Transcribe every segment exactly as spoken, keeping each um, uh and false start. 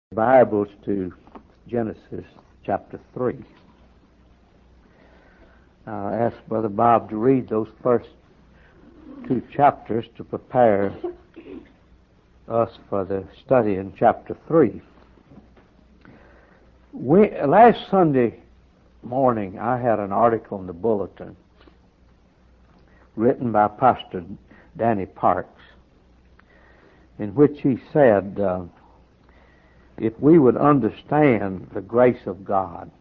Bibles to Genesis chapter three. I asked Brother Bob to read those first two chapters to prepare us for the study in chapter three. We, last Sunday morning I had an article in the bulletin written by Pastor Danny Parks in which he said, uh, if we would understand the grace of God,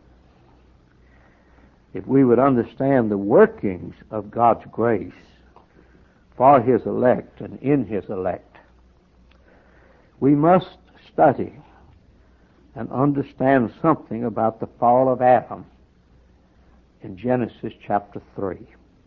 if we would understand the workings of God's grace for His elect and in His elect, we must study and understand something about the fall of Adam in Genesis chapter three.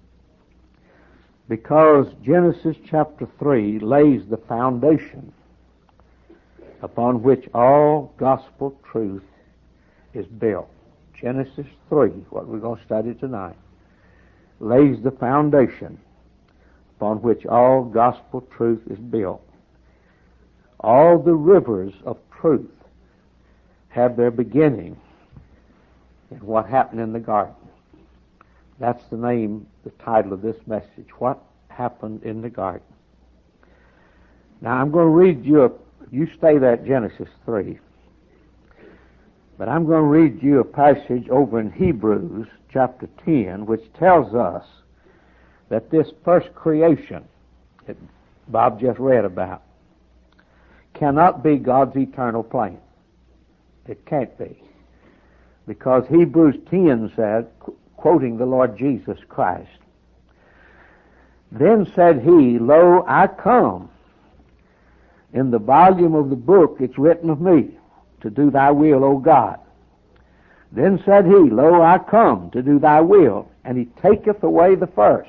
Because Genesis chapter three lays the foundation upon which all gospel truth is built. Genesis three, what we're going to study tonight, lays the foundation upon which all gospel truth is built. All the rivers of truth have their beginning in what happened in the garden. That's the name, the title of this message, What Happened in the Garden. Now I'm going to read you a You stay there at Genesis three. But I'm going to read you a passage over in Hebrews chapter ten, which tells us that this first creation that Bob just read about cannot be God's eternal plan. It can't be. Because Hebrews ten said, quoting the Lord Jesus Christ, "Then said he, Lo, I come. In the volume of the book it's written of me, to do thy will, O God. Then said he, Lo, I come to do thy will, and he taketh away the first."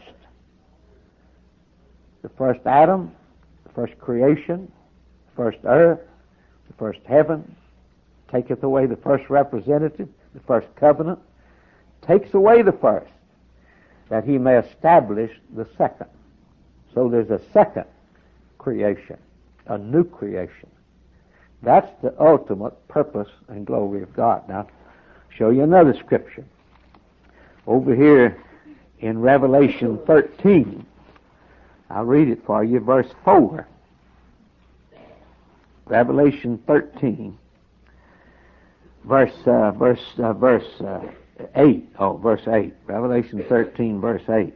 The first Adam, the first creation, the first earth, the first heaven, taketh away the first representative, the first covenant, takes away the first, that he may establish the second. So there's a second creation. A new creation. That's the ultimate purpose and glory of God. Now, I'll show you another scripture. Over here in Revelation thirteen, I'll read it for you, verse four. Revelation thirteen, verse uh, verse uh, verse uh, eight. Oh, verse eight. Revelation thirteen, verse eight.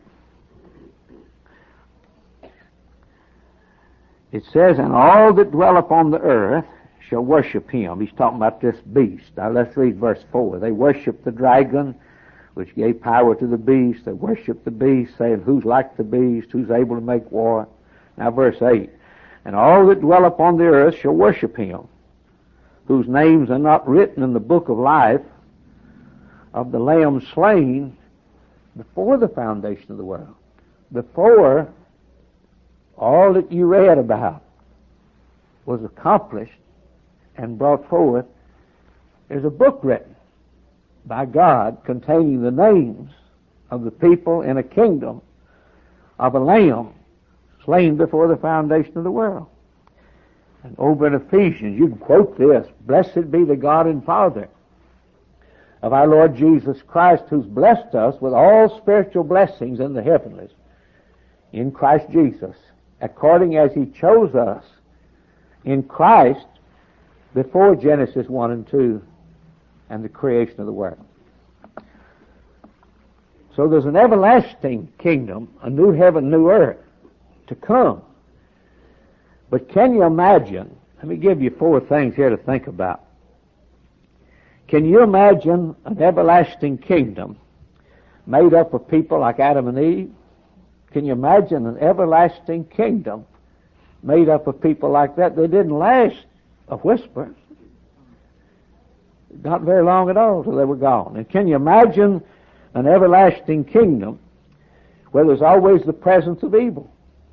It says, "And all that dwell upon the earth shall worship him." He's talking about this beast. Now let's read verse four. "They worship the dragon, which gave power to the beast. They worship the beast, saying, Who's like the beast? Who's able to make war?" Now verse eight. "And all that dwell upon the earth shall worship him, whose names are not written in the book of life of the Lamb slain before the foundation of the world." Before all that you read about was accomplished and brought forth, there's a book written by God containing the names of the people in a kingdom of a lamb slain before the foundation of the world. And over in Ephesians, you can quote this, "Blessed be the God and Father of our Lord Jesus Christ, who's blessed us with all spiritual blessings in the heavenlies in Christ Jesus, according as he chose us in Christ before Genesis one and two and the creation of the world." So there's an everlasting kingdom, a new heaven, new earth to come. But can you imagine, let me give you four things here to think about. Can you imagine an everlasting kingdom made up of people like Adam and Eve? Can you imagine an everlasting kingdom made up of people like that? They didn't last a whisper. Not very long at all till they were gone. And can you imagine an everlasting kingdom where there's always the presence of evil?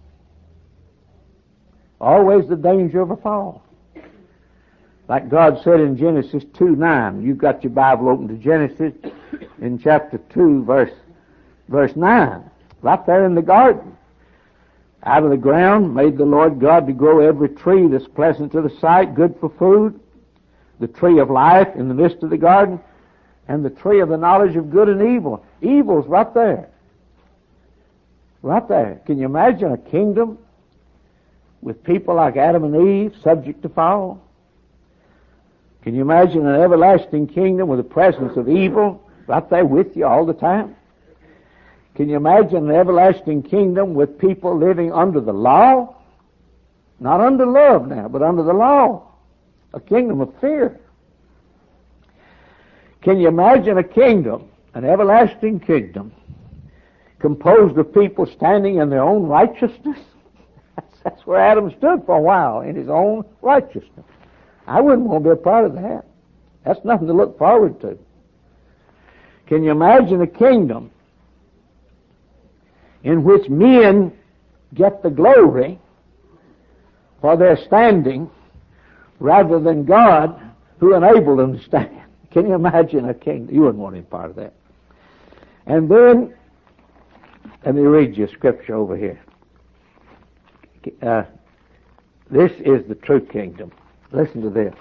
Always the danger of a fall. Like God said in Genesis two nine. You've got your Bible open to Genesis in chapter two, verse, verse nine. Right there in the garden. Out of the ground made the Lord God to grow every tree that's pleasant to the sight, good for food, the tree of life in the midst of the garden, and the tree of the knowledge of good and evil. Evil's right there. Right there. Can you imagine a kingdom with people like Adam and Eve subject to fall? Can you imagine an everlasting kingdom with the presence of evil right there with you all the time? Can you imagine an everlasting kingdom with people living under the law? Not under love now, but under the law. A kingdom of fear. Can you imagine a kingdom, an everlasting kingdom, composed of people standing in their own righteousness? That's, that's where Adam stood for a while, in his own righteousness. I wouldn't want to be a part of that. That's nothing to look forward to. Can you imagine a kingdom in which men get the glory for their standing rather than God who enabled them to stand? Can you imagine a kingdom? You wouldn't want any part of that. And then, let me read you a scripture over here. Uh, this is the true kingdom. Listen to this.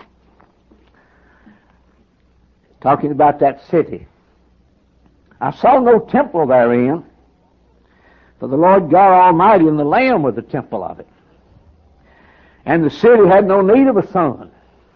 Talking about that city. I saw no temple therein, for the Lord God Almighty and the Lamb were the temple of it. And the city had no need of a sun.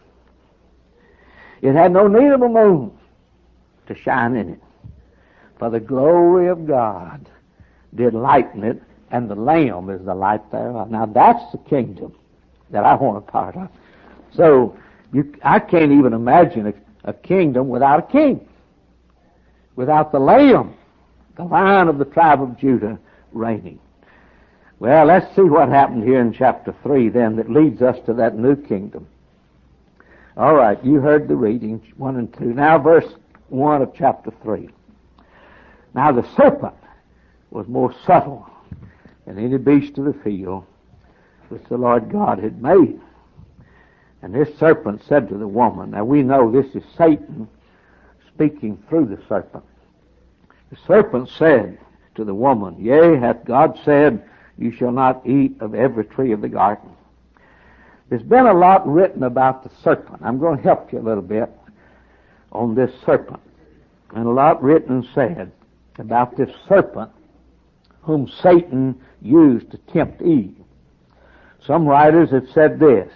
It had no need of a moon to shine in it. For the glory of God did lighten it, and the Lamb is the light thereof. Now that's the kingdom that I want a part of. So you, I can't even imagine a, a kingdom without a king, without the Lamb, the Lion of the tribe of Judah reigning. Well, let's see what happened here in chapter three then that leads us to that new kingdom. All right, you heard the reading, one and two. Now verse one of chapter three. Now the serpent was more subtle than any beast of the field which the Lord God had made. And this serpent said to the woman, now we know this is Satan speaking through the serpent. The serpent said to the woman, yea, hath God said, you shall not eat of every tree of the garden. There's been a lot written about the serpent. I'm going to help you a little bit on this serpent. And a lot written and said about this serpent whom Satan used to tempt Eve. Some writers have said this.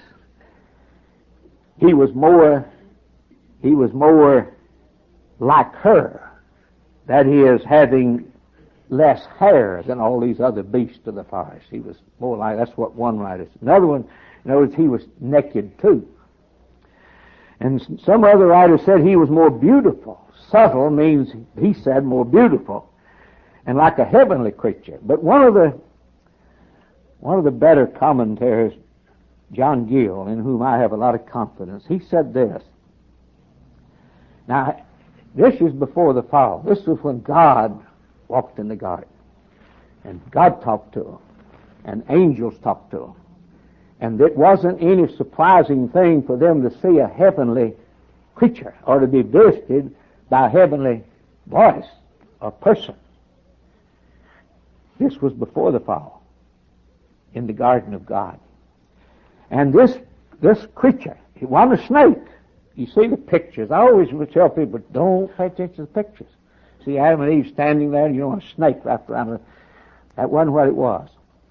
He was more, he was more like her. That is, having less hair than all these other beasts of the forest. He was more like, that's what one writer said. Another one, in other words, he was naked too. And some other writer said he was more beautiful. Subtle means, he said, more beautiful. And like a heavenly creature. But one of the, one of the better commentators, John Gill, in whom I have a lot of confidence, he said this. Now, this is before the fall. This was when God walked in the garden. And God talked to him. And angels talked to him. And it wasn't any surprising thing for them to see a heavenly creature or to be visited by a heavenly voice or person. This was before the fall in the garden of God. And this this creature, it wasn't a snake. You see the pictures. I always would tell people, don't pay attention to the pictures. See Adam and Eve standing there, and you know, a snake wrapped around her. That wasn't what it was.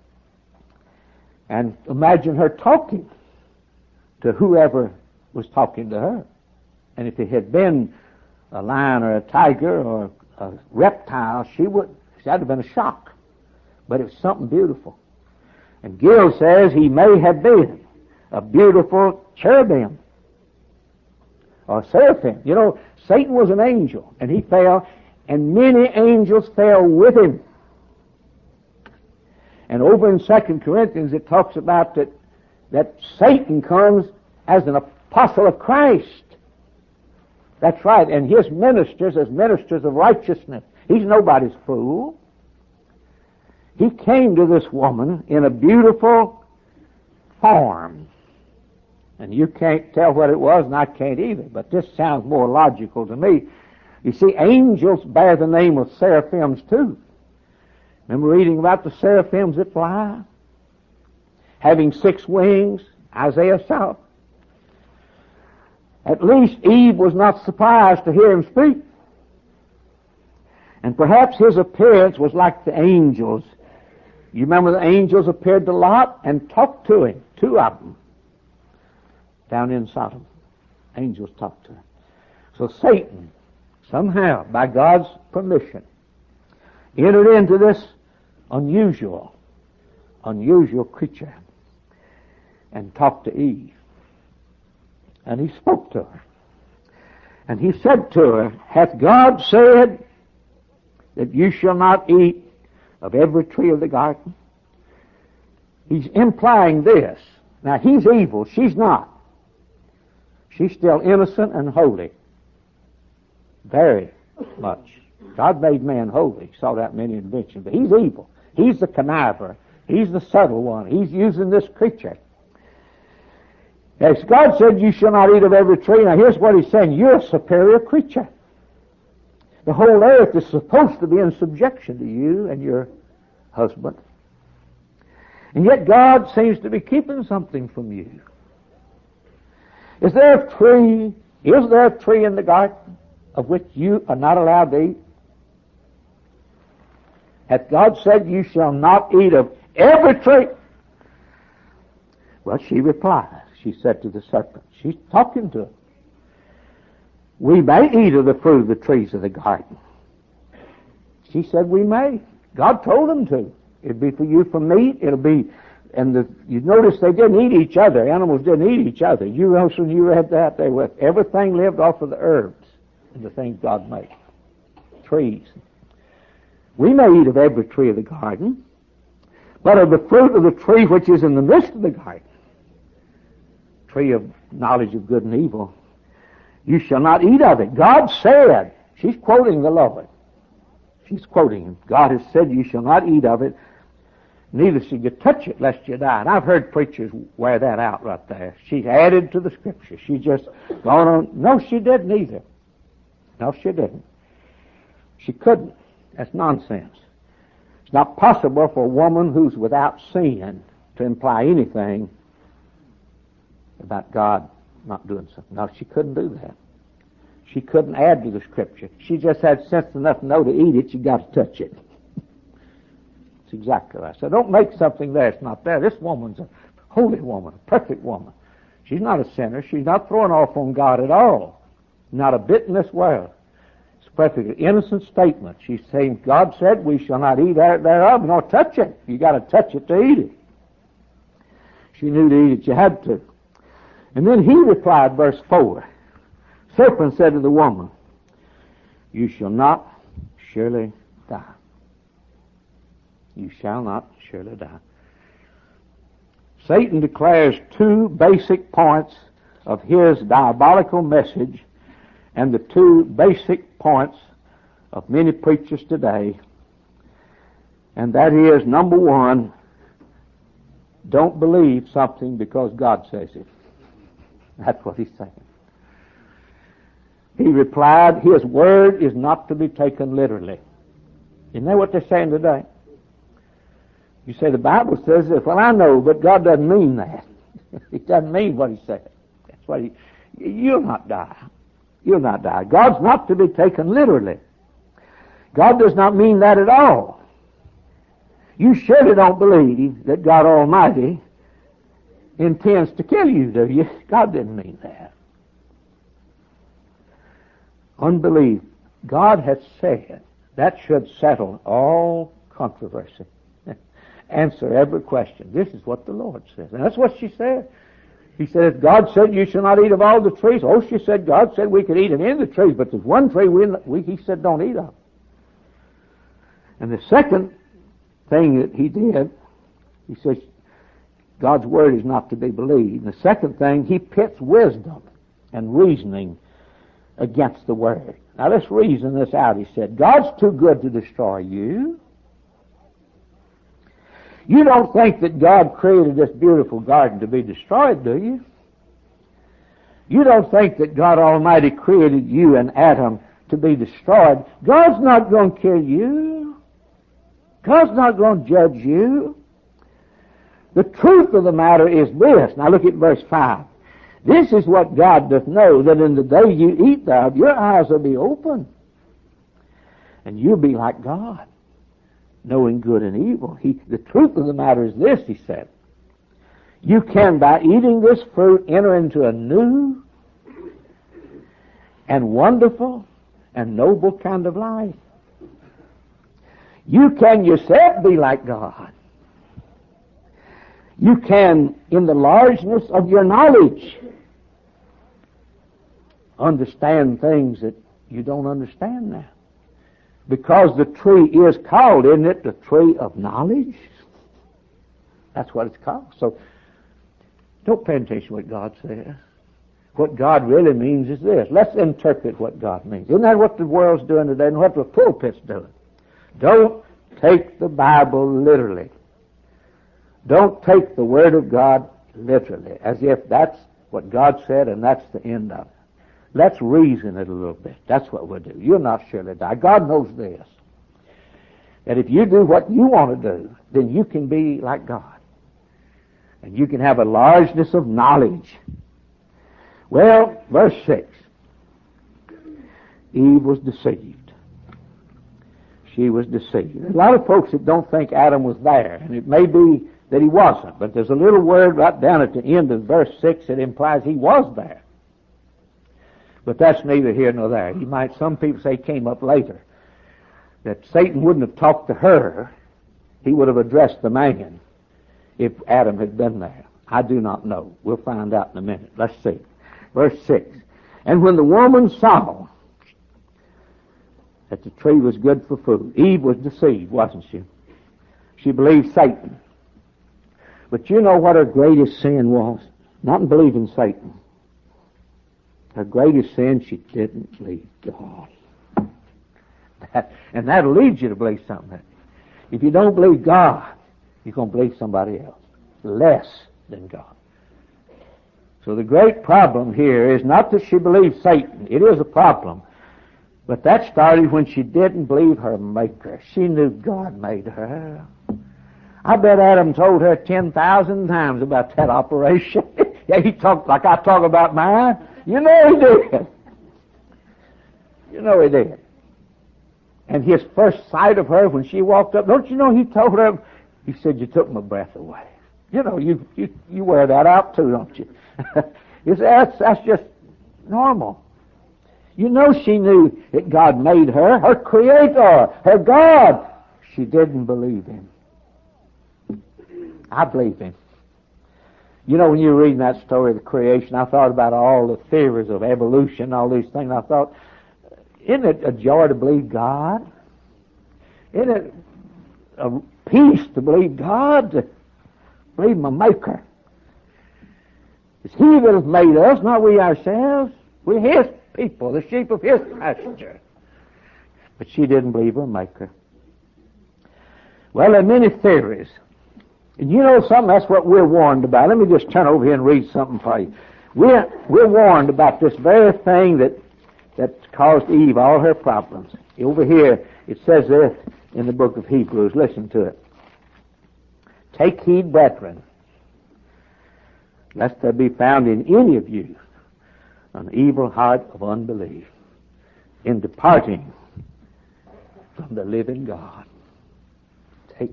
And imagine her talking to whoever was talking to her. And if it had been a lion or a tiger or a reptile, she would, that would have been a shock. But it was something beautiful. And Gill says he may have been a beautiful cherubim or seraphim. You know, Satan was an angel, and he fell, and many angels fell with him. And over in Second Corinthians it talks about that, that Satan comes as an apostle of Christ. That's right, and his ministers as ministers of righteousness. He's nobody's fool. He came to this woman in a beautiful form. And you can't tell what it was, and I can't either, but this sounds more logical to me. You see, angels bear the name of seraphims too. Remember reading about the seraphims that fly? Having six wings, Isaiah saw. At least Eve was not surprised to hear him speak. And perhaps his appearance was like the angels. You remember the angels appeared to Lot and talked to him, two of them, down in Sodom. Angels talked to him. So Satan, somehow, by God's permission, entered into this unusual, unusual creature and talked to Eve. And he spoke to her. And he said to her, hath God said that you shall not eat of every tree of the garden? He's implying this. Now, he's evil. She's not. She's still innocent and holy. Very much. God made man holy. He saw that many inventions. But he's evil. He's the conniver. He's the subtle one. He's using this creature. As God said, you shall not eat of every tree. Now, here's what he's saying. You're a superior creature. The whole earth is supposed to be in subjection to you and your husband. And yet God seems to be keeping something from you. Is there a tree, is there a tree in the garden of which you are not allowed to eat? Hath God said you shall not eat of every tree? Well, she replies. She said to the serpent. She's talking to him. We may eat of the fruit of the trees of the garden. She said we may. God told them to. It'll be for you for meat. It'll be, and the, you notice they didn't eat each other. Animals didn't eat each other. You know, when you read that, they were, everything lived off of the herbs and the things God made. Trees. We may eat of every tree of the garden, but of the fruit of the tree which is in the midst of the garden, tree of knowledge of good and evil, you shall not eat of it. God said, she's quoting the Lord. She's quoting him. God has said you shall not eat of it, neither shall you touch it lest you die. And I've heard preachers wear that out right there. She added to the scripture. She just gone on. No, she didn't either. No, she didn't. She couldn't. That's nonsense. It's not possible for a woman who's without sin to imply anything about God not doing something. No, she couldn't do that. She couldn't add to the scripture. She just had sense enough to know to eat it, you got to touch it. It's exactly right. So don't make something there it's not there. This woman's a holy woman, a perfect woman. She's not a sinner. She's not throwing off on God at all. Not a bit in this world. It's a perfectly innocent statement. She's saying, God said we shall not eat thereof, nor touch it. You got to touch it to eat it. She knew to eat it, you had to. And then he replied, verse four, serpent said to the woman, you shall not surely die. You shall not surely die. Satan declares two basic points of his diabolical message and the two basic points of many preachers today. And that is, number one, don't believe something because God says it. That's what he's saying. He replied, his word is not to be taken literally. Isn't that what they're saying today? You say the Bible says this. Well, I know, but God doesn't mean that. He doesn't mean what he said. That's what he, you'll not die. You'll not die. God's not to be taken literally. God does not mean that at all. You surely don't believe that God Almighty intends to kill you, do you? God didn't mean that. Unbelief. God has said that should settle all controversy. Answer every question. This is what the Lord says. And that's what she said. He said, God said you shall not eat of all the trees. Oh, she said, God said we could eat of any of the trees, but there's one tree we, we, he said don't eat of. And the second thing that he did, he says, God's word is not to be believed. And the second thing, he pits wisdom and reasoning against the word. Now let's reason this out, he said. God's too good to destroy you. You don't think that God created this beautiful garden to be destroyed, do you? You don't think that God Almighty created you and Adam to be destroyed. God's not going to kill you. God's not going to judge you. The truth of the matter is this. Now look at verse five. This is what God doth know, that in the day you eat thereof, your eyes will be open, and you'll be like God, knowing good and evil. He, the truth of the matter is this, he said. You can, by eating this fruit, enter into a new and wonderful and noble kind of life. You can yourself be like God. You can, in the largeness of your knowledge, understand things that you don't understand now. Because the tree is called, isn't it, the tree of knowledge? That's what it's called. So, don't pay attention to what God says. What God really means is this. Let's interpret what God means. Isn't that what the world's doing today and what the pulpit's doing? Don't take the Bible literally. Don't take the Word of God literally, as if that's what God said and that's the end of it. Let's reason it a little bit. That's what we'll do. You'll not surely die. God knows this. That if you do what you want to do, then you can be like God. And you can have a largeness of knowledge. Well, verse six. Eve was deceived. She was deceived. There's a lot of folks that don't think Adam was there, and it may be that he wasn't, but there's a little word right down at the end of verse six that implies he was there. But that's neither here nor there. You might, some people say, came up later, that Satan wouldn't have talked to her, he would have addressed the man if Adam had been there. I do not know. We'll find out in a minute. Let's see. Verse six. And when the woman saw that the tree was good for food, Eve was deceived, wasn't she? She believed Satan. But you know what her greatest sin was? Not in believing Satan. Her greatest sin, she didn't believe God. That, and that'll lead you to believe something. If you don't believe God, you're going to believe somebody else, less than God. So the great problem here is not that she believed Satan. It is a problem. But that started when she didn't believe her Maker. She knew God made her. I bet Adam told her ten thousand times about that operation. Yeah, he talked like I talk about mine. You know he did. You know he did. And his first sight of her when she walked up, don't you know he told her, he said, you took my breath away. You know, you you, you wear that out too, don't you? You say, that's, that's just normal. You know she knew that God made her, her Creator, her God. She didn't believe Him. I believe Him. You know, when you were reading that story of the creation, I thought about all the theories of evolution, all these things. I thought, isn't it a joy to believe God? Isn't it a peace to believe God, to believe my Maker? It's He that has made us, not we ourselves. We're His people, the sheep of His pasture. But she didn't believe her Maker. Well, there are many theories. And you know something? That's what we're warned about. Let me just turn over here and read something for you. We're, we're warned about this very thing that, that caused Eve all her problems. Over here, it says this in the book of Hebrews. Listen to it. Take heed, brethren, lest there be found in any of you an evil heart of unbelief in departing from the living God. Take,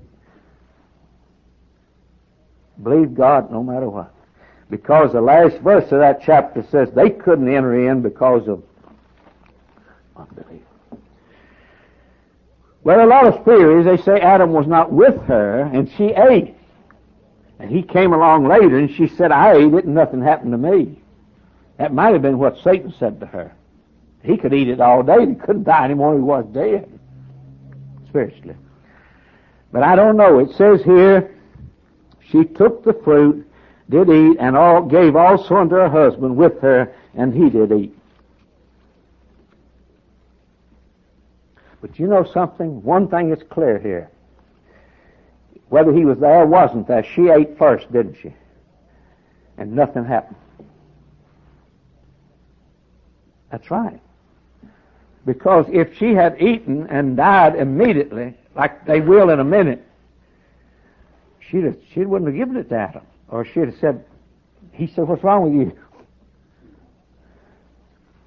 believe God no matter what. Because the last verse of that chapter says they couldn't enter in because of unbelief. Well, a lot of theories, they say Adam was not with her and she ate. And he came along later and she said, I ate it and nothing happened to me. That might have been what Satan said to her. He could eat it all day. He couldn't die anymore. He was dead. Spiritually. But I don't know. It says here, she took the fruit, did eat, and all gave also unto her husband with her, and he did eat. But you know something? One thing is clear here. Whether he was there or wasn't there, she ate first, didn't she? And nothing happened. That's right. Because if she had eaten and died immediately, like they will in a minute, she'd have, she wouldn't have given it to Adam. Or she'd have said, he said, what's wrong with you?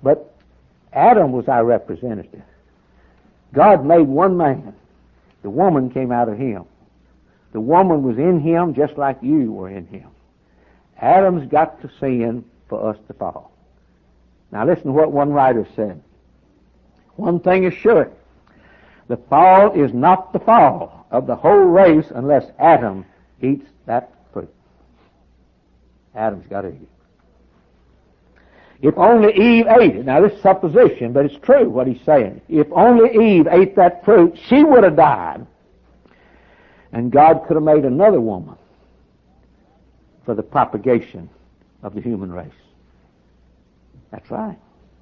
But Adam was our representative. God made one man. The woman came out of him. The woman was in him just like you were in him. Adam's got to sin for us to fall. Now listen to what one writer said. One thing is sure. The fall is not the fall of the whole race unless Adam eats that fruit. Adam's got to eat it. If only Eve ate it. Now this is supposition, but it's true what he's saying. If only Eve ate that fruit, she would have died. And God could have made another woman for the propagation of the human race. That's right.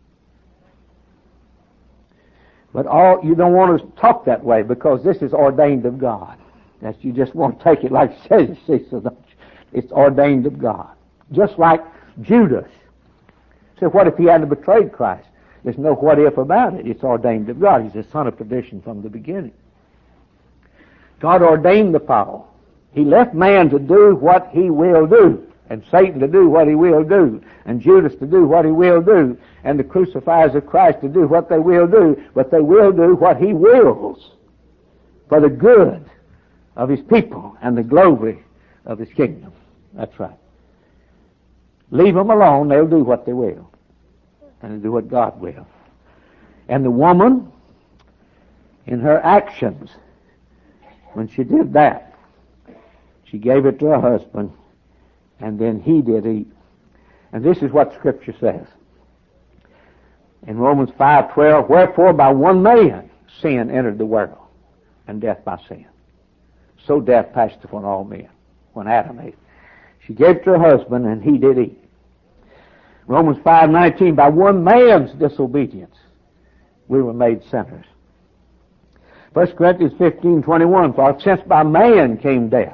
But all you don't want to talk that way because this is ordained of God. That you just want to take it like it says. See, so it's ordained of God. Just like Judas. So what if he hadn't betrayed Christ? There's no what if about it. It's ordained of God. He's the son of perdition from the beginning. God ordained the fall. He left man to do what he will do, and Satan to do what he will do, and Judas to do what he will do, and the crucifiers of Christ to do what they will do, but they will do what he wills for the good of his people and the glory of his kingdom. That's right. Leave them alone, they'll do what they will, and they'll do what God will. And the woman, in her actions, when she did that, she gave it to her husband, and then he did eat. And this is what Scripture says. In Romans five twelve, wherefore by one man sin entered the world, and death by sin. So death passed upon all men, when Adam ate. She gave it to her husband, and he did eat. Romans five nineteen, by one man's disobedience, we were made sinners. First Corinthians fifteen twenty-one, for since by man came death.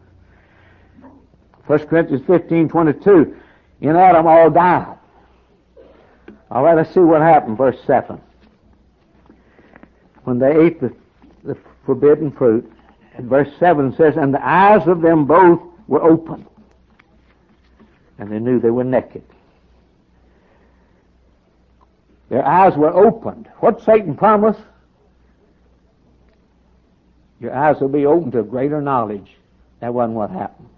First Corinthians fifteen twenty-two, in Adam all died. All right, let's see what happened, verse seven. When they ate the, the forbidden fruit, and verse seven says, and the eyes of them both were open, and they knew they were naked. Their eyes were opened. What Satan promised? Your eyes will be open to greater knowledge. That wasn't what happened.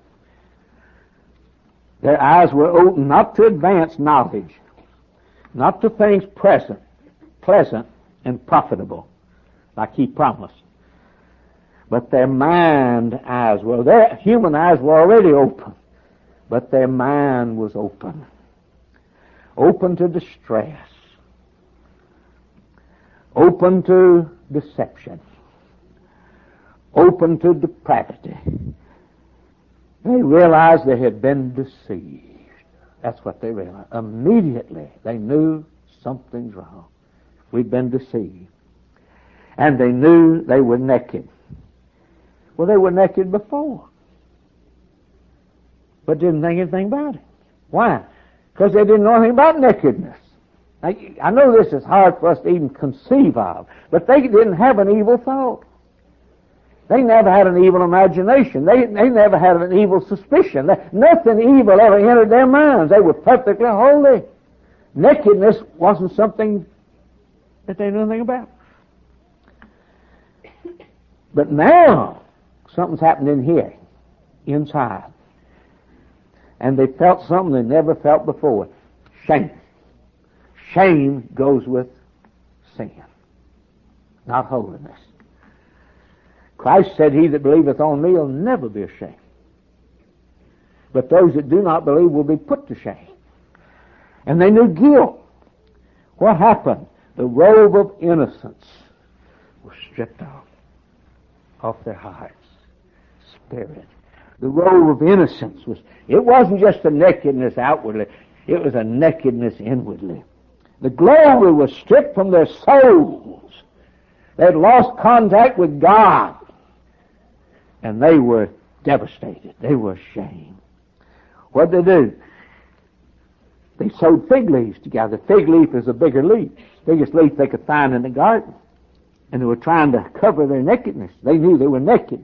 Their eyes were open not to advanced knowledge, not to things present, pleasant and profitable, like he promised. But their mind eyes were, their human eyes were already open, but their mind was open. Open to distress. Open to deception. Open to depravity. They realized they had been deceived. That's what they realized. Immediately they knew something's wrong. We'd been deceived. And they knew they were naked. Well, they were naked before, but didn't think anything about it. Why? Because they didn't know anything about nakedness. Now, I know this is hard for us to even conceive of, but they didn't have an evil thought. They never had an evil imagination. They, they never had an evil suspicion. They, nothing evil ever entered their minds. They were perfectly holy. Nakedness wasn't something that they knew anything about. But now, something's happened in here, inside. And they felt something they never felt before. Shame. Shame goes with sin, not holiness. Christ said, he that believeth on me will never be ashamed. But those that do not believe will be put to shame. And they knew guilt. What happened? The robe of innocence was stripped off, off their hearts, spirit. The robe of innocence was, it wasn't just a nakedness outwardly, it was a nakedness inwardly. The glory was stripped from their souls. They had lost contact with God. And they were devastated. They were ashamed. What did they do? They sewed fig leaves together. The fig leaf is a bigger leaf. Biggest leaf they could find in the garden. And they were trying to cover their nakedness. They knew they were naked.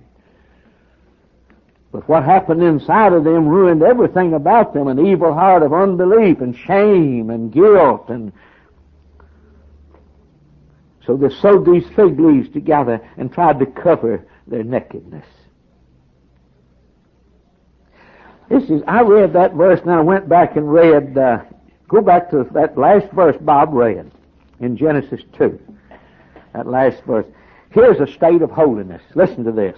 But what happened inside of them ruined everything about them. An evil heart of unbelief and shame and guilt and So they sewed these fig leaves together and tried to cover their nakedness. This is, I read that verse and I went back and read, uh, go back to that last verse Bob read in Genesis two. That last verse. Here's a state of holiness. Listen to this.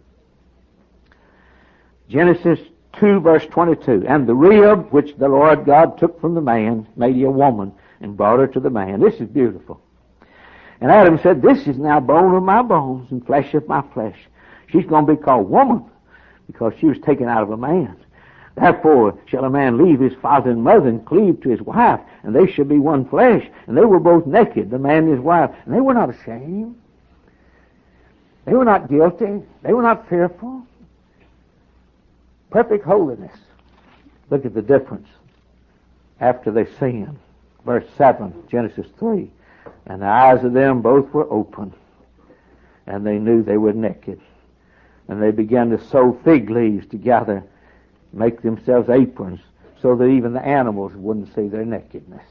Genesis two verse twenty-two. And the rib which the Lord God took from the man made he a woman and brought her to the man. This is beautiful. And Adam said, this is now bone of my bones and flesh of my flesh. She's going to be called woman because she was taken out of a man. Therefore shall a man leave his father and mother and cleave to his wife, and they shall be one flesh. And they were both naked, the man and his wife. And they were not ashamed. They were not guilty. They were not fearful. Perfect holiness. Look at the difference after they sinned. Verse seven, Genesis three. And the eyes of them both were open, and they knew they were naked. And they began to sew fig leaves together, make themselves aprons, so that even the animals wouldn't see their nakedness.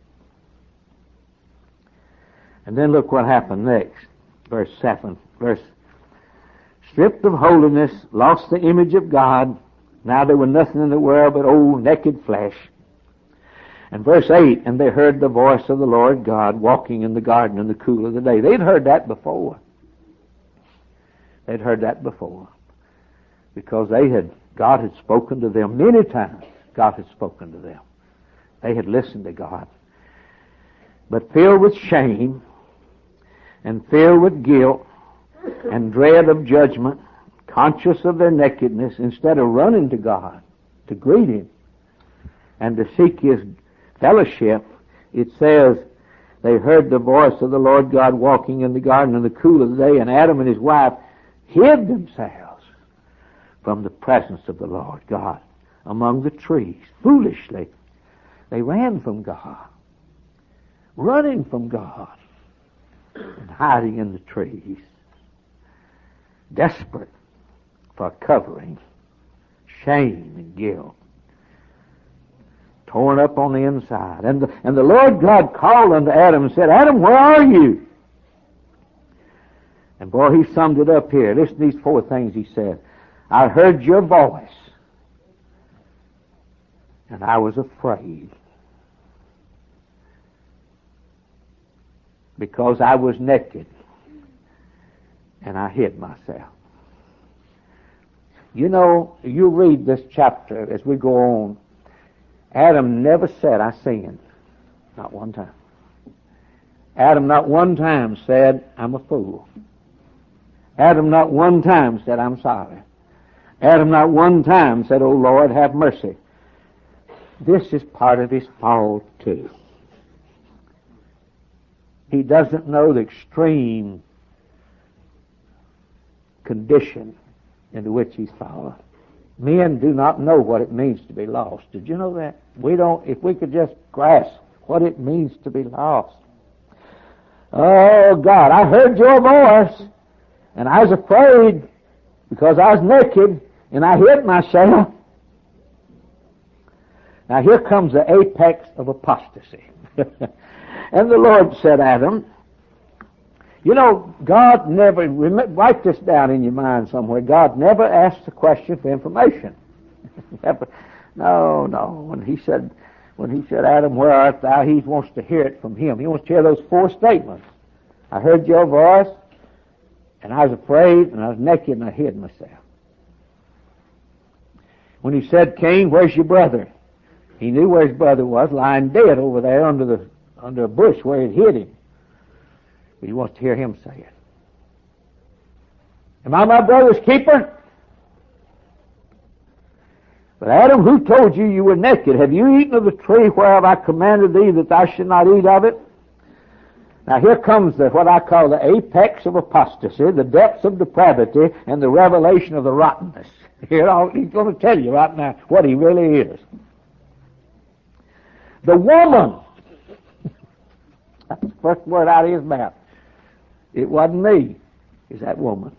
And then look what happened next. Verse seven. Verse, stripped of holiness, lost the image of God. Now there was nothing in the world but old naked flesh. And verse eight, and they heard the voice of the Lord God walking in the garden in the cool of the day. They'd heard that before. They'd heard that before. Because they had, God had spoken to them many times. God had spoken to them. They had listened to God. But filled with shame and filled with guilt and dread of judgment, conscious of their nakedness, instead of running to God to greet Him and to seek His fellowship, it says they heard the voice of the Lord God walking in the garden in the cool of the day, and Adam and his wife hid themselves from the presence of the Lord God among the trees. Foolishly, they ran from God, running from God, and hiding in the trees, desperate for covering, shame and guilt, torn up on the inside. And the, and the Lord God called unto Adam and said, Adam, where are you? And boy, he summed it up here. Listen to these four things he said. I heard your voice, and I was afraid, because I was naked, and I hid myself. You know, you read this chapter as we go on. Adam never said, I sinned. Not one time. Adam not one time said, I'm a fool. Adam not one time said, I'm sorry. Adam not one time said, oh Lord, have mercy. This is part of his fall too. He doesn't know the extreme condition into which he's fallen. Men do not know what it means to be lost. Did you know that? We don't, if we could just grasp what it means to be lost. Oh God, I heard your voice, and I was afraid because I was naked, and I hid myself. Now here comes the apex of apostasy. And the Lord said, Adam, you know, God never, write this down in your mind somewhere, God never asked a question for information. no, no. When he said, when he said, Adam, where art thou? He wants to hear it from him. He wants to hear those four statements. I heard your voice, and I was afraid, and I was naked, and I hid myself. When he said, Cain, where's your brother? He knew where his brother was, lying dead over there under the under a bush where it hid him. But he wants to hear him say it. Am I my brother's keeper? But Adam, who told you you were naked? Have you eaten of the tree whereof I commanded thee that thou should not eat of it? Now here comes the, what I call the apex of apostasy, the depths of depravity, and the revelation of the rottenness. Here, he's going to tell you right now what he really is. The woman. That's the first word out of his mouth. It wasn't me. It's that woman.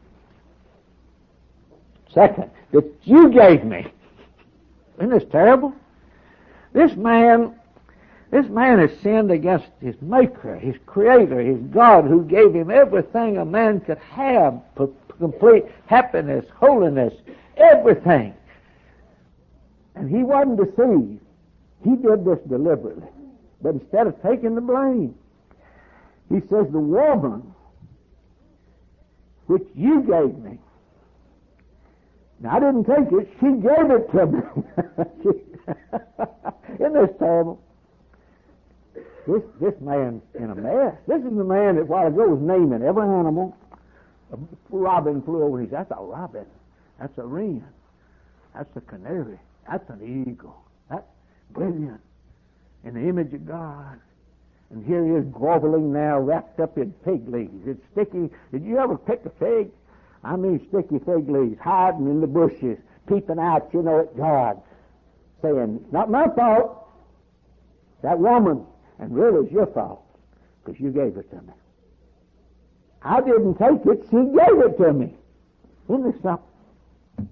Second, that you gave me. Isn't this terrible? This man This man has sinned against his Maker, his Creator, his God, who gave him everything a man could have, p- complete happiness, holiness, everything. And he wasn't deceived. He did this deliberately. But instead of taking the blame, he says, the woman which you gave me. Now, I didn't take it. She gave it to me. Isn't this terrible? This, this man's in a mess. This is the man that a while ago was naming every animal. A robin flew over. He said, that's a robin. That's a wren. That's a canary. That's an eagle. That's brilliant. In the image of God. And here he is groveling now, wrapped up in fig leaves. It's sticky. Did you ever pick a fig? I mean sticky fig leaves, hiding in the bushes, peeping out, you know, at God, saying, not my fault. That woman. And really it's your fault, because you gave it to me. I didn't take it. She gave it to me. Isn't this something?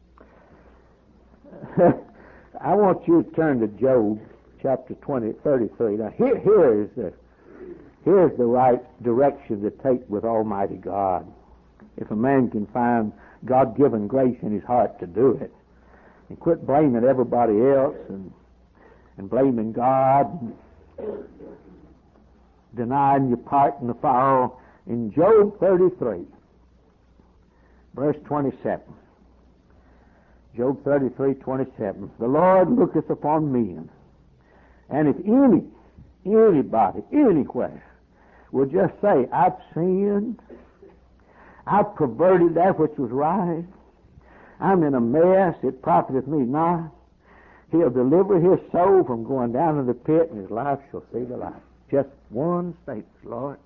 I want you to turn to Job chapter twenty, thirty-three. Now here, here is the, here's the right direction to take with Almighty God. If a man can find God-given grace in his heart to do it, and quit blaming everybody else and, and blaming God, and denying your part in the fall. In Job thirty-three, verse twenty-seven. Job thirty-three, twenty-seven. The Lord looketh upon men, and if any, anybody, anywhere, will just say, I've sinned, I've perverted that which was right, I'm in a mess, it profiteth me not, he'll deliver his soul from going down in the pit, and his life shall see the light. Just one statement, Lord,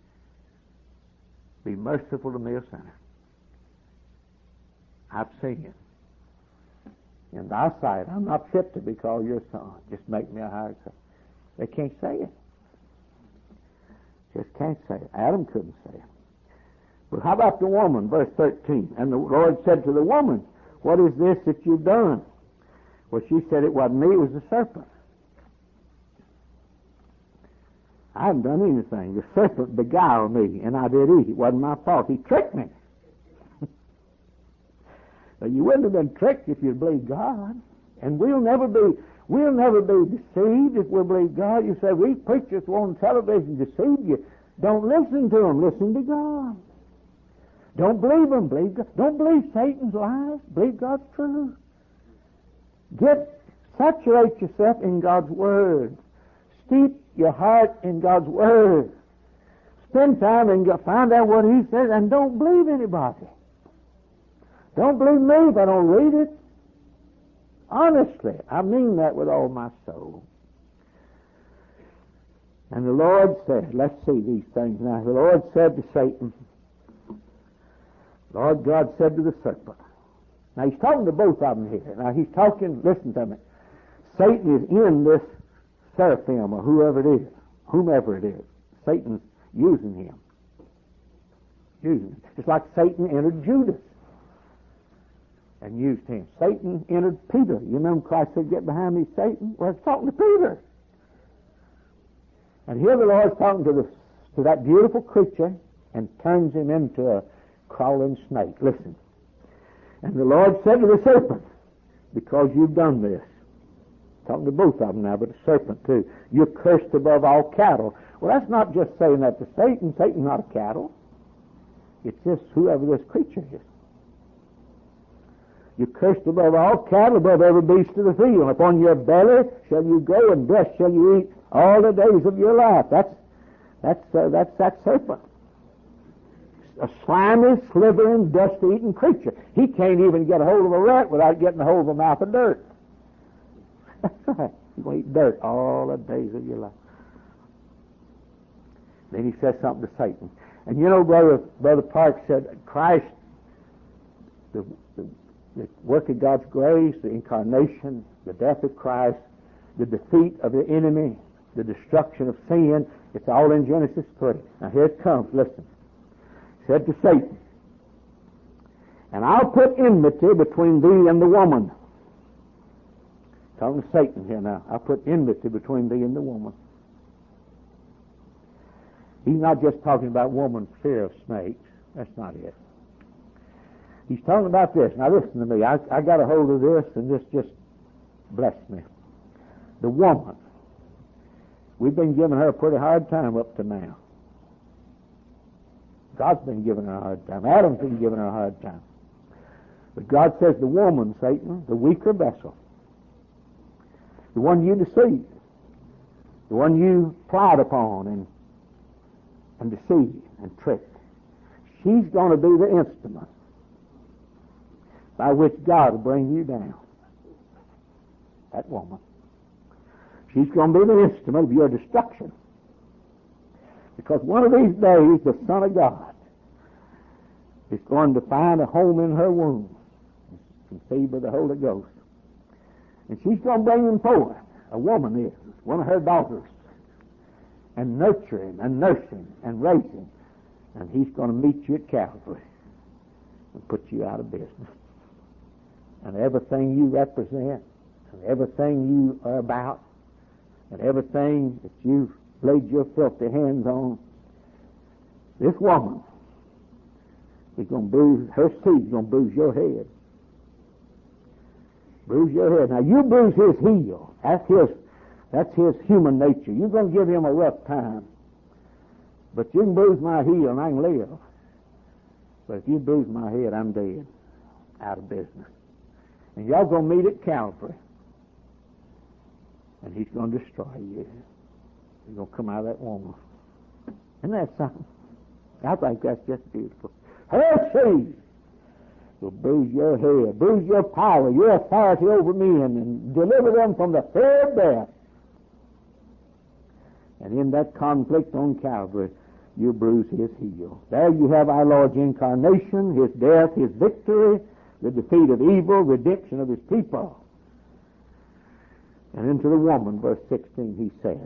be merciful to me, a sinner. I've sinned. In thy sight, I'm not fit to be called your son. Just make me a hired son. They can't say it. Just can't say it. Adam couldn't say it. But how about the woman, verse thirteen? And the Lord said to the woman, what is this that you've done? Well, she said, it wasn't me, it was the serpent. I haven't done anything. The serpent beguiled me, and I did eat. It wasn't my fault. He tricked me. But you wouldn't have been tricked if you'd believed God. And we'll never be we'll never be deceived if we believe God. You say, we preachers on television deceive you. Don't listen to them. Listen to God. Don't believe them. Believe God. Don't believe Satan's lies. Believe God's truth. Get, saturate yourself in God's Word. Steep your heart in God's Word. Spend time and find out what He says, and don't believe anybody. Don't believe me if I don't read it. Honestly, I mean that with all my soul. And the Lord said, let's see these things now. The Lord said to Satan, Lord God said to the serpent. Now he's talking to both of them here. Now he's talking, listen to me. Satan is in this seraphim or whoever it is, whomever it is. Satan's using him. Using him. It's like Satan entered Judas and used him. Satan entered Peter. You remember Christ said, get behind me, Satan? Well, it's talking to Peter. And here the Lord's talking to, the, to that beautiful creature and turns him into a crawling snake. Listen. And the Lord said to the serpent, because you've done this, talking to both of them now, but the serpent too, you're cursed above all cattle. Well, that's not just saying that to Satan. Satan's not a cattle. It's just whoever this creature is. You're cursed above all cattle, above every beast of the field. And upon your belly shall you go, and dust shall you eat all the days of your life. That's that's uh, that's that serpent. A slimy, slithering, dust-eating creature. He can't even get a hold of a rat without getting a hold of a mouth of dirt. That's right. You're going to eat dirt all the days of your life. Then he says something to Satan. And you know, Brother Brother Park said, Christ, the, the, the work of God's grace, the incarnation, the death of Christ, the defeat of the enemy, the destruction of sin, it's all in Genesis three. Now here it comes, listen. He said to Satan, and I'll put enmity between thee and the woman, Talking to Satan here now. I put enmity between thee and the woman. He's not just talking about woman's fear of snakes. That's not it. He's talking about this. Now listen to me. I, I got a hold of this, and this just blessed me. The woman. We've been giving her a pretty hard time up to now. God's been giving her a hard time. Adam's been giving her a hard time. But God says the woman, Satan, the weaker vessel, the one you deceived, the one you plied upon and, and deceived and tricked, she's going to be the instrument by which God will bring you down. That woman. She's going to be the instrument of your destruction. Because one of these days, the Son of God is going to find a home in her womb, conceived by the Holy Ghost. And she's going to bring him forth. A woman is, one of her daughters, and nurture him, and nurse him, and raise him. And he's going to meet you at Calvary and put you out of business. And everything you represent, and everything you are about, and everything that you've laid your filthy hands on, this woman is going to bruise, her seed's going to bruise your head. Bruise your head. Now you bruise his heel. That's his, that's his human nature. You're going to give him a rough time. But you can bruise my heel and I can live. But if you bruise my head, I'm dead. Out of business. And y'all going to meet at Calvary. And he's going to destroy you. You're going to come out of that woman. Isn't that something? I think that's just beautiful. Her seed will bruise your head, bruise your power, your authority over men, and deliver them from the fear of death. And in that conflict on Calvary, you bruise his heel. There you have our Lord's incarnation, his death, his victory, the defeat of evil, redemption of his people. And into the woman, verse sixteen, he says,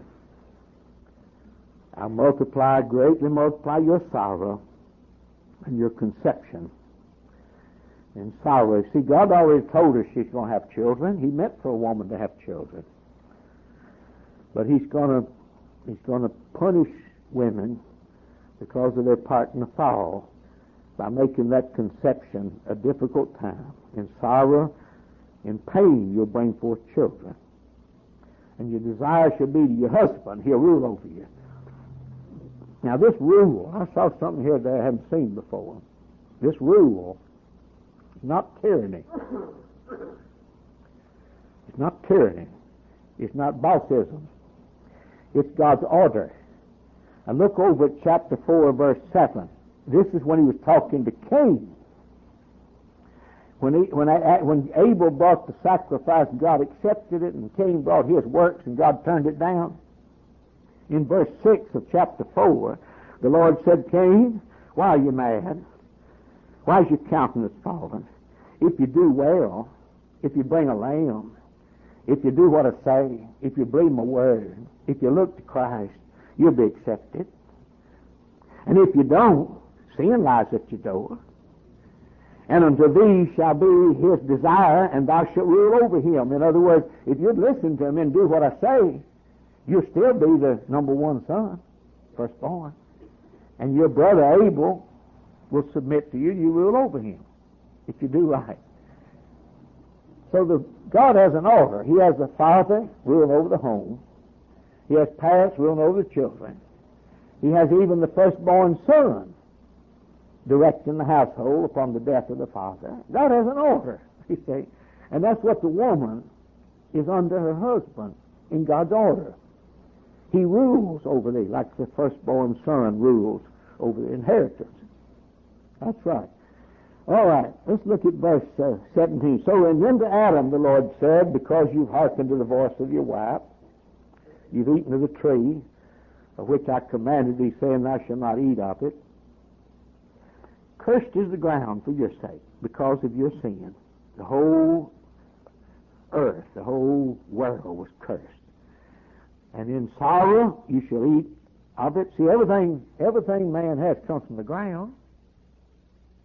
I'll multiply, greatly multiply your sorrow and your conception. And sorrow. See, God already told her she's going to have children. He meant for a woman to have children. But he's going to he's going to punish women because of their part in the fall by making that conception a difficult time. In sorrow, in pain, you'll bring forth children. And your desire shall be to your husband. He'll rule over you. Now this rule, I saw something here that I haven't seen before. This rule is not tyranny. It's not tyranny. It's not bossism. It's God's order. And look over at chapter four, verse seven. This is when he was talking to Cain. When, he, when, I, when Abel brought the sacrifice, God accepted it, and Cain brought his works, and God turned it down. In verse six of chapter four, the Lord said, Cain, why are you mad? Why is your countenance fallen? If you do well, if you bring a lamb, if you do what I say, if you believe my word, if you look to Christ, you'll be accepted. And if you don't, sin lies at your door. And unto thee shall be his desire, and thou shalt rule over him. In other words, if you'd listen to him and do what I say, you'll still be the number one son, firstborn. And your brother Abel will submit to you. You rule over him if you do right. So the, God has an order. He has the father ruling over the home. He has parents ruling over the children. He has even the firstborn son directing the household upon the death of the father. God has an order, you see. And that's what the woman is under her husband in God's order. He rules over thee like the firstborn son rules over the inheritance. That's right. All right, let's look at verse uh, seventeen. So and then to Adam the Lord said, because you've hearkened to the voice of your wife, you've eaten of the tree of which I commanded thee, saying, thou shalt not eat of it. Cursed is the ground for your sake, because of your sin. The whole earth, the whole world was cursed. And in sorrow you shall eat of it. See, everything, everything man has comes from the ground.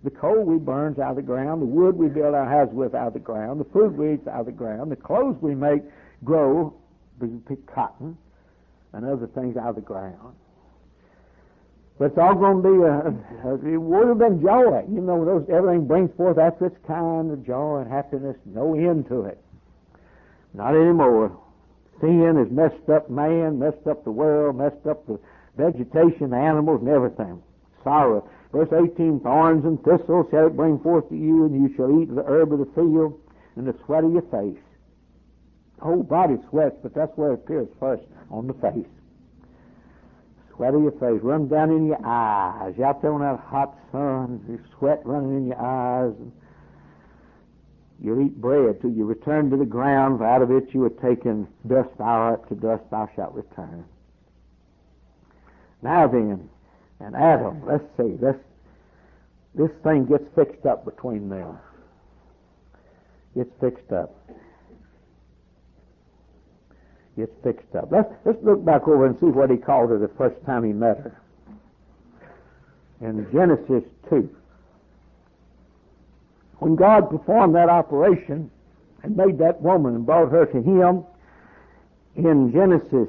The coal we burns out of the ground, the wood we build our houses with out of the ground, the food we eat out of the ground, the clothes we make grow, we pick cotton and other things out of the ground. But it's all going to be a, a, it would have been joy. You know, those, everything brings forth after its kind of joy and happiness, no end to it. Not anymore. Sin has messed up man, messed up the world, messed up the vegetation, the animals, and everything. Sorrow. Verse eighteen, thorns and thistles shall it bring forth to you, and you shall eat the herb of the field and the sweat of your face. The whole body sweats, but that's where it appears first, on the face. Sweat of your face, run down in your eyes. You're out there in that hot sun, your sweat running in your eyes. And you'll eat bread till you return to the ground, for out of it you were taken. Dust thou art, to dust thou shalt return. Now then, and Adam, let's see, this, this thing gets fixed up between them. Gets fixed up. Gets fixed up. Let's, let's look back over and see what he called her the first time he met her. In Genesis two. When God performed that operation and made that woman and brought her to him, in Genesis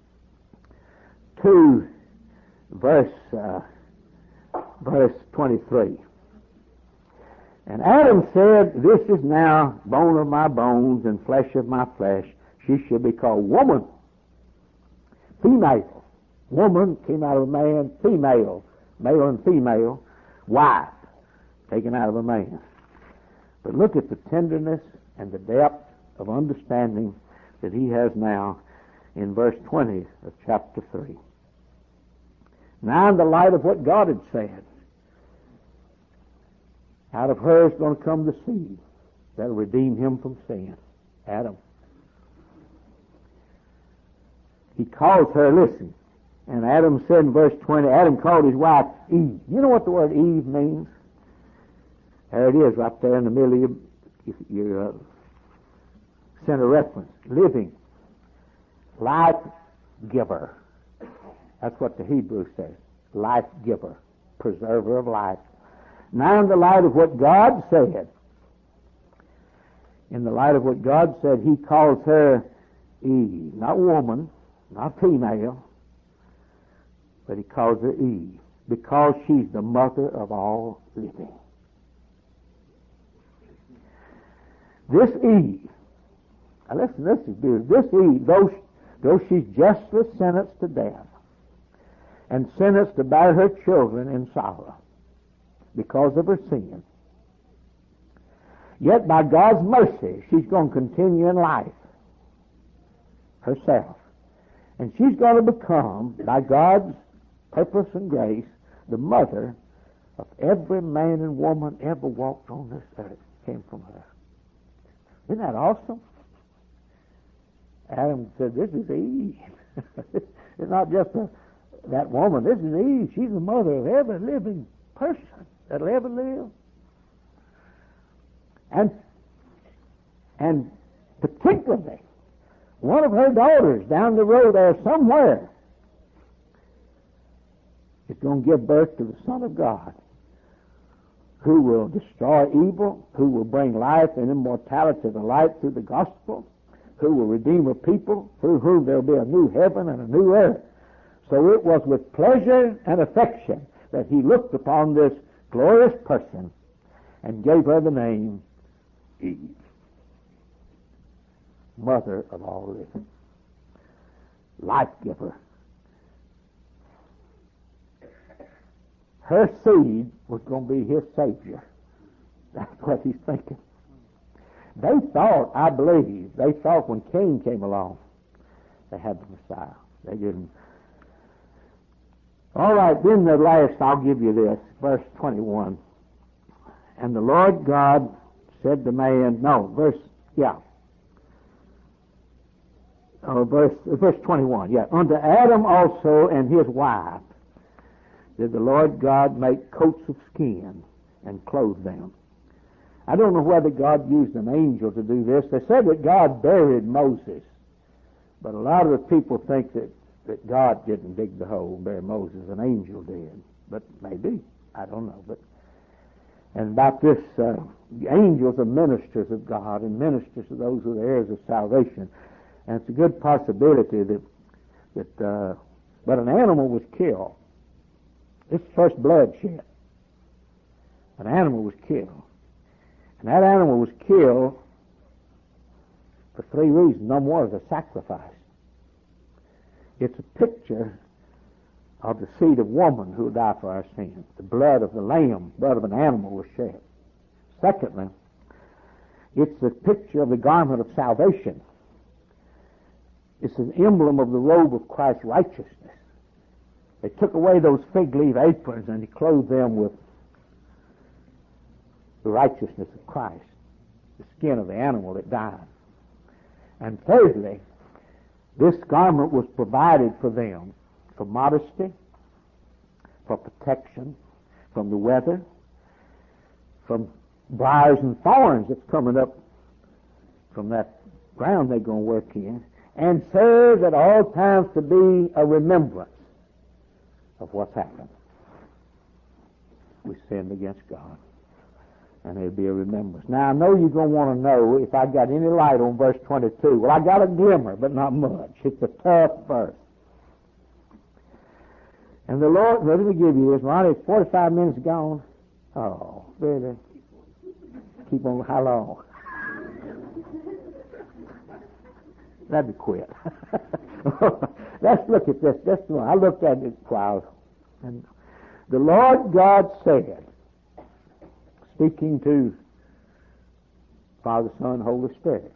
two, verse, uh, verse twenty-three. And Adam said, this is now bone of my bones and flesh of my flesh. She shall be called woman. Female. Woman came out of a man. Female. Male and female. Wife. Taken out of a man. But look at the tenderness and the depth of understanding that he has now in verse twenty of chapter three. Now in the light of what God had said, out of her is going to come the seed that will redeem him from sin. Adam. He calls her, listen, and Adam said in verse twenty, Adam called his wife Eve. You know what the word Eve means? There it is, right there in the middle of your, your uh, center reference. Living. Life giver. That's what the Hebrew says. Life giver. Preserver of life. Now in the light of what God said, in the light of what God said, he calls her Eve. Not woman, not female, but he calls her Eve, because she's the mother of all living. This Eve, now listen, this is beautiful. This Eve, though, though she's justly sentenced to death, and sentenced to bear her children in sorrow because of her sin, yet by God's mercy, she's going to continue in life herself. And she's going to become, by God's purpose and grace, the mother of every man and woman ever walked on this earth. Came from her. Isn't that awesome? Adam said, this is Eve. It's not just a, that woman. This is Eve. She's the mother of every living person that'll ever live. And, and particularly, one of her daughters down the road there somewhere is going to give birth to the Son of God, who will destroy evil, who will bring life and immortality to light through the gospel, who will redeem a people, through whom there will be a new heaven and a new earth. So it was with pleasure and affection that he looked upon this glorious person and gave her the name Eve, mother of all living, life giver. Her seed was going to be his Savior. That's what he's thinking. They thought, I believe, they thought when Cain came along, they had the Messiah. They didn't. All right, then the last, I'll give you this, verse twenty-one. And the Lord God said to man, no, verse, yeah. Oh, verse, verse twenty-one, yeah. Unto Adam also and his wife did the Lord God make coats of skin and clothe them. I don't know whether God used an angel to do this. They said that God buried Moses, but a lot of the people think that, that God didn't dig the hole and bury Moses. An angel did, but maybe. I don't know. But and about this uh, angels are ministers of God and ministers to those who are the heirs of salvation. And it's a good possibility that, that uh, but an animal was killed. This is first bloodshed. An animal was killed. And that animal was killed for three reasons. Number one is a sacrifice. It's a picture of the seed of woman who will die for our sins. The blood of the lamb, blood of an animal was shed. Secondly, it's a picture of the garment of salvation. It's an emblem of the robe of Christ's righteousness. They took away those fig leaf aprons and he clothed them with the righteousness of Christ, the skin of the animal that died. And thirdly, this garment was provided for them for modesty, for protection from the weather, from briars and thorns that's coming up from that ground they're going to work in, and serves at all times to be a remembrance of what's happened. We sinned against God, and there'll be a remembrance. Now, I know you're going to want to know if I got any light on verse twenty-two. Well, I got a glimmer, but not much. It's a tough verse. And the Lord, let me give you this. Ronnie, it's forty-five minutes gone. Oh, really? Keep on, how long? Let me quit. Let's look at this. This one. I looked at it a while. And the Lord God said, speaking to Father, Son, Holy Spirit,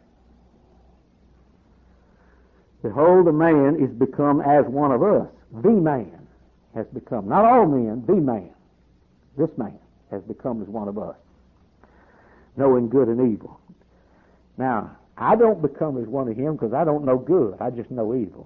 behold, the man is become as one of us. The man has become, not all men, the man. This man has become as one of us, knowing good and evil. Now, I don't become as one of him because I don't know good. I just know evil.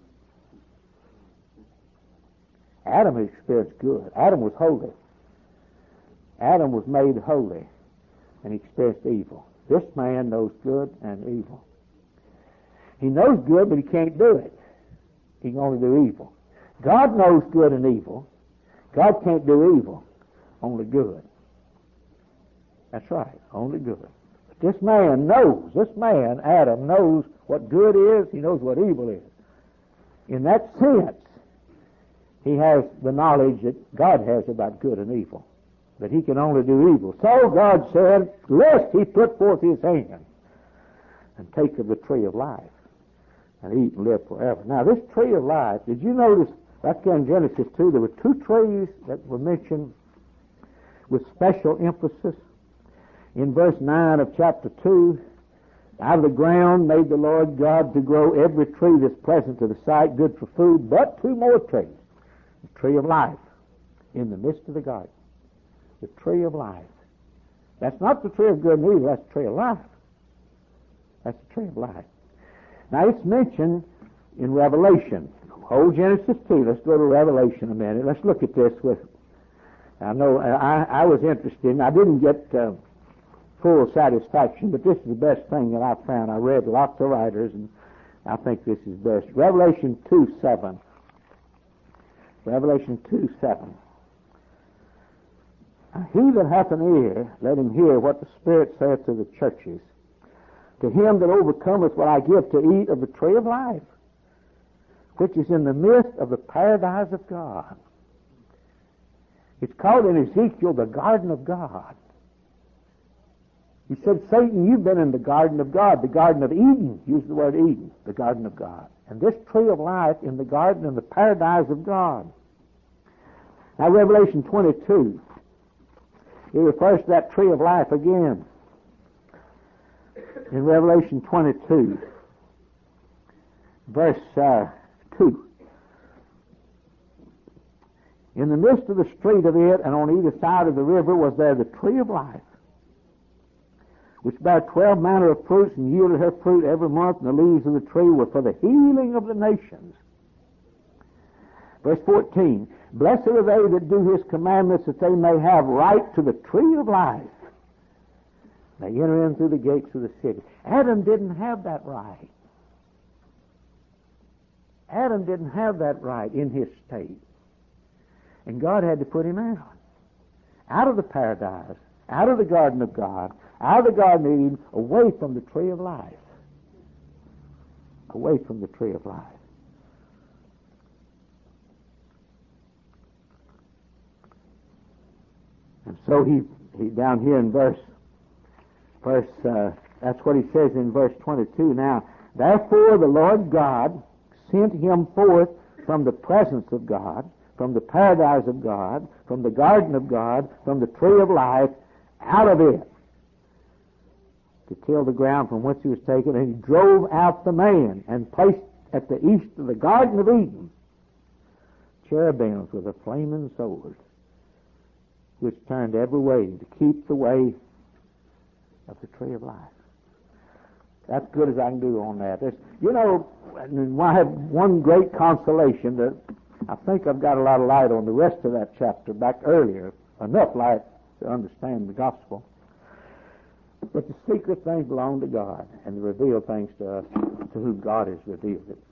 Adam experienced good. Adam was holy. Adam was made holy, and he experienced evil. This man knows good and evil. He knows good, but he can't do it. He can only do evil. God knows good and evil. God can't do evil, only good. That's right, only good. But this man knows, this man, Adam, knows what good is, he knows what evil is. In that sense, he has the knowledge that God has about good and evil. But he can only do evil. So God said, lest he put forth his hand and take of the tree of life and eat and live forever. Now, this tree of life, did you notice back there in Genesis two, there were two trees that were mentioned with special emphasis. In verse nine of chapter two, out of the ground made the Lord God to grow every tree that's pleasant to the sight, good for food, but two more trees. The tree of life in the midst of the garden. The tree of life. That's not the tree of good and evil, that's the tree of life. That's the tree of life. Now it's mentioned in Revelation. Whole Genesis two. Let's go to Revelation a minute. Let's look at this with, I know I, I was interested, and I didn't get uh, full satisfaction, but this is the best thing that I found. I read lots of writers, and I think this is best. Revelation two seven. Revelation two seven. He that hath an ear, let him hear what the Spirit saith to the churches. To him that overcometh will I give to eat of the tree of life, which is in the midst of the paradise of God. It's called in Ezekiel the garden of God. He said, Satan, you've been in the garden of God, the garden of Eden. Use the word Eden, the garden of God. And this tree of life in the garden in the paradise of God. Now, Revelation twenty-two. He refers to that tree of life again. In Revelation twenty-two, verse uh, two. In the midst of the street of it, and on either side of the river, was there the tree of life, which bare twelve manner of fruits, and yielded her fruit every month, and the leaves of the tree were for the healing of the nations. Verse fourteen, blessed are they that do his commandments, that they may have right to the tree of life. They enter in through the gates of the city. Adam didn't have that right. Adam didn't have that right in his state. And God had to put him out. Out of the paradise out of the garden of God, out of the garden of Eden, away from the tree of life. Away from the tree of life. And so he, he down here in verse, verse, uh, that's what he says in verse twenty-two. Now, therefore the Lord God sent him forth from the presence of God, from the paradise of God, from the garden of God, from the tree of life, out of it, to till the ground from whence he was taken. And he drove out the man, and placed at the east of the garden of Eden cherubims with a flaming sword, which turned every way to keep the way of the tree of life. That's good as I can do on that. There's, you know, I have one great consolation that I think I've got a lot of light on the rest of that chapter back earlier, enough light to understand the gospel. But the secret things belong to God, and the revealed things to us, to whom God has revealed it.